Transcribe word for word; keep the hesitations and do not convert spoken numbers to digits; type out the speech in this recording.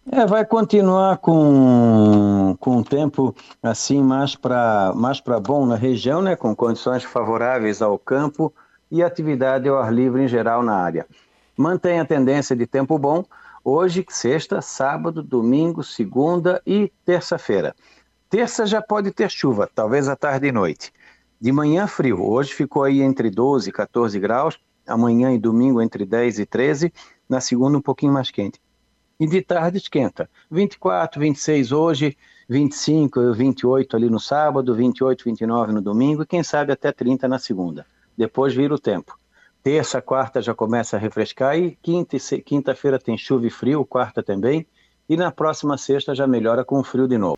É, vai continuar com, com um tempo assim mais para mais para bom na região, né, com condições favoráveis ao campo e atividade ao ar livre em geral na área. Mantém a tendência de tempo bom hoje, sexta, sábado, domingo, segunda e terça-feira. Terça já pode ter chuva, talvez à tarde e noite. De manhã frio, hoje ficou aí entre doze e quatorze graus, amanhã e domingo entre dez e treze, na segunda um pouquinho mais quente. E de tarde esquenta. vinte e quatro, vinte e seis hoje, vinte e cinco, vinte e oito ali no sábado, vinte e oito, vinte e nove no domingo e quem sabe até trinta na segunda. Depois vira o tempo. Terça, quarta já começa a refrescar e quinta e se- quinta-feira tem chuva e frio, quarta também. E na próxima sexta já melhora com frio de novo.